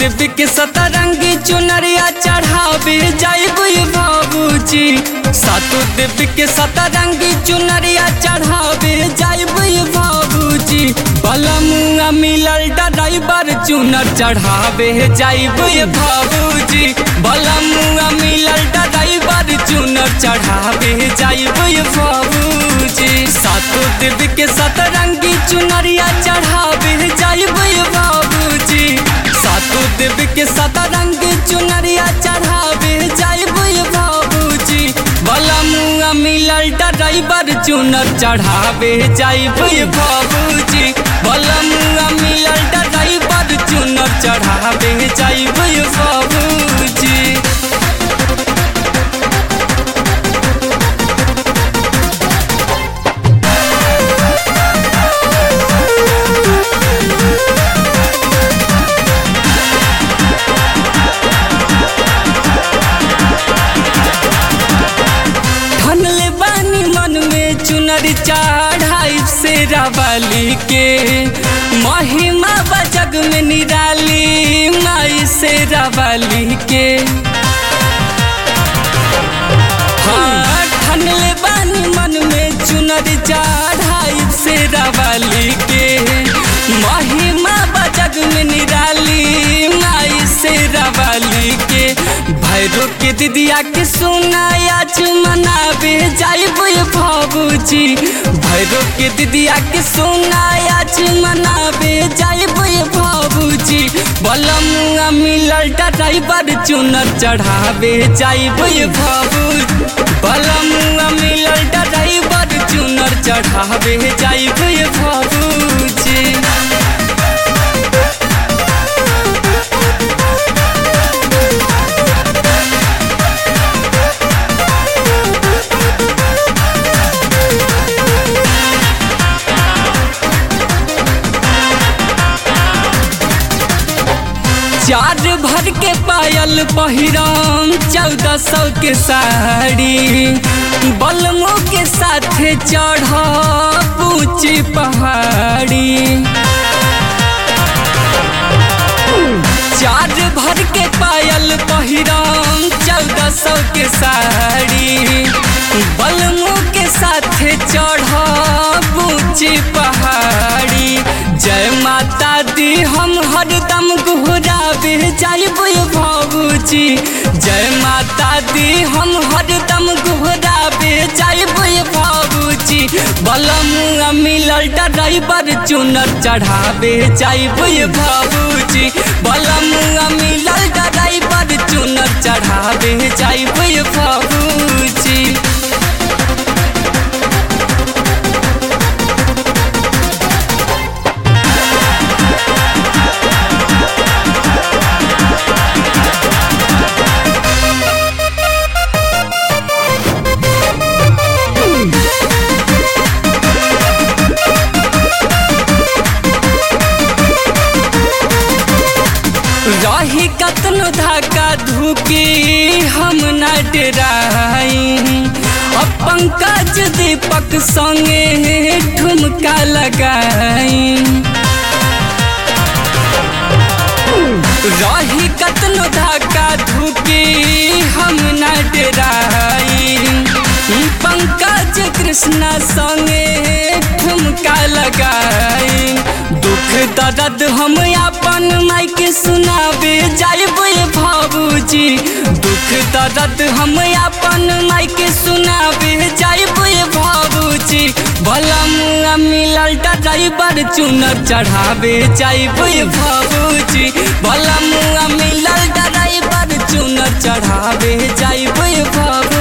देवी के सतरंगी चुनरिया चढ़ावे जाइबे बाबूजी। सातो देवी के सतरंगी चुनरिया चढ़ावे जाइबे बाबूजी। बलमुआ मिलल ड्राइवर चुनर चढ़ावे जाइबे बाबूजी। बलमुआ मिलल ड्राइवर चुनर चढ़ावे जाइबे बाबूजी। सातो देवी के सतरंगी चुनरिया चढ़ावे जाइबे बाबूजी। सातो देवी के सतरंगी चुनरिया चढ़ावे जाइबे बाबूजी। बलमुआ मिलल ड्राइवर चुनर चढ़ावे जाइबे बाबूजी। बलमुआ मिलल ड्राइवर चुनर चढ़ावे जाइबे बाबूजी। चुनर चढ़ाई से रवाली के महिमा बजग में निराली माई से रवाली के। हाँ ठनले बानी मन में चुनर चढ़ाई से रवाली के महिमा बजग में निराली माई से रवाली के। भैरो के दिदिया के सुनाया मनावे जाइबे बाबूजी। भैरो के दिदिया के सुनाया मनावे जाइबे बाबूजी। बलमुआ मिलल ड्राइवर चुनर चढ़ावे जाइबे बाबूजी। बलमुआ मिलल ड्राइवर चुनर चढ़ावे जाइबे बाबूजी। चार भर के पायल पहिराम 1400 के साड़ी। बलमो के साथ चढ़ ऊंची पहाड़ी। चार भर के पायल पहिराम 1400 के साड़ी। बलमो के साथ चढ़ ऊंची पहाड़ी। जय माता दी हम हरदम घुरावे जाइबे बाबूजी। जय माता दी हम हरदम घुरावे जाइबे बाबूजी। बलमुआ मिलल ड्राइवर चुनर चढ़ावे जाइबे बाबूजी। बलमुआ मिलल ड्राइवर चुनर चढ़ावे जाइबे बाबूजी। रही कतनो धक्का धुकी हम न डराई। अब पंकज दीपक संगे ठुमका लगाई। रही कतनो धक्का धुकी हम न डराई। पंकज कृष्णा संगे ठुमका लगाई। दुख दर्द हम अपन माई के सुनावे जाइबे बाबूजी। दुख दर्द हम अपन माई के सुनावे जाइबे बाबूजी। बलमुआ मिलल ड्राइवर चुनर चढ़ावे जाइबे बाबूजी। बलमुआ मिलल ड्राइवर चुनर चढ़ावे जाइबे बाबूजी।